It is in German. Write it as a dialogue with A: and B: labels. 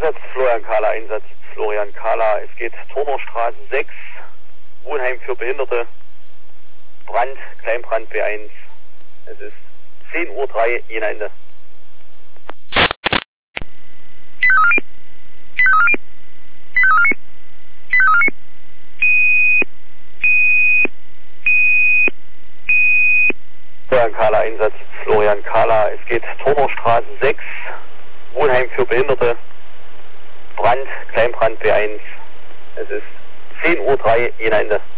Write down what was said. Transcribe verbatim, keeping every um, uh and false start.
A: Einsatz, Florian Kahler, Einsatz, Florian Kahler. Es geht Turnerstraße sechs, Wohnheim für Behinderte, Brand, Kleinbrand B eins. Es ist zehn Uhr drei, Jena Ende. Florian Kahler, Einsatz, Florian Kahler. Es geht Turnerstraße sechs, Wohnheim für Behinderte, Brand, Kleinbrand B eins. Es ist zehn Uhr drei, Jena Ende.